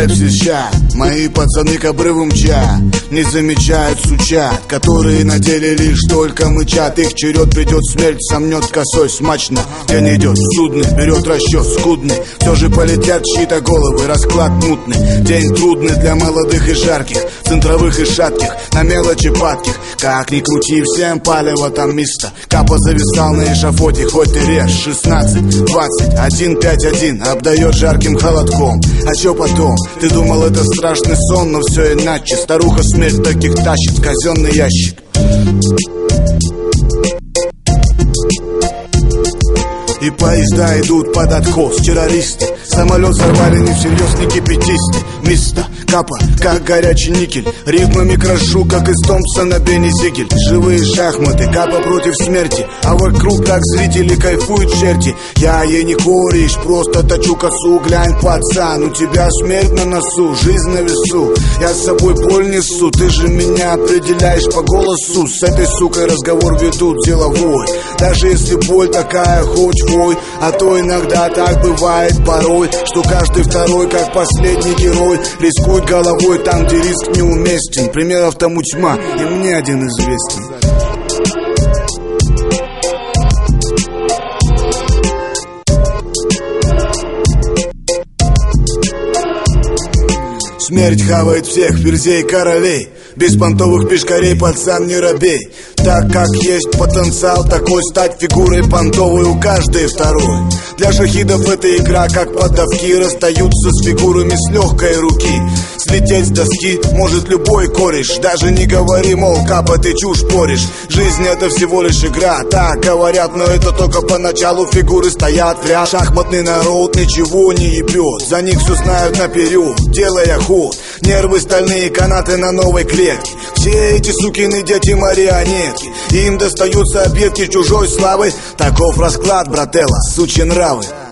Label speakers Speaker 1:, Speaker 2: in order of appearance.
Speaker 1: пепси ща. Мои пацаны к обрыву мчат, не замечают сучат, которые на деле лишь только мычат. Их черед придет, смерть сомнет косой смачно. День идет судный, берет расчет скудный. Все же полетят чьи-то головы, расклад мутный. День трудный для молодых и жарких, центровых и шатких, на мелочи падких. Как ни крути, всем палево там место. Капа зависал на эшафоте, хоть ты режь. 16, 20, 1, 5, 1 обдает жарким холодком. А чё потом? Ты думал, это страшный сон, но все иначе. Старуха смерть таких тащит в казенный ящик. И поезда идут под откос, террористы. Самолет сорвали не всерьез, не кипятисты. Место, капа, как горячий никель. Ритмами крошу, как из Томпсона Бенни Зигель. Живые шахматы, капа против смерти. А вокруг так зрители кайфуют черти. Я ей не кореш, просто точу косу. Глянь, пацан, у тебя смерть на носу, жизнь на весу. Я с собой боль несу, ты же меня определяешь по голосу. С этой сукой разговор ведут деловой. Даже если боль такая, хоть вой. А то иногда так бывает порой, что каждый второй, как последний герой, рискует головой там, где риск неуместен. Примеров тому тьма, и мне один известен. Смерть хавает всех ферзей королей. Без понтовых пешкарей, пацан, не робей. Так как есть потенциал такой, стать фигурой понтовой у каждой второй. Для шахидов эта игра как подавки, расстаются с фигурами с легкой руки. Слететь с доски может любой кореш. Даже не говори, мол, капа, ты чушь поришь. Жизнь это всего лишь игра, так говорят, но это только поначалу. Фигуры стоят в ряд. Шахматный народ ничего не ебет, за них все знают наперед, делая ход. Нервы стальные, канаты на новой клетке. Все эти сукины дети марионетки, им достаются объедки чужой славы. Таков расклад, брателла, сучьи нравы.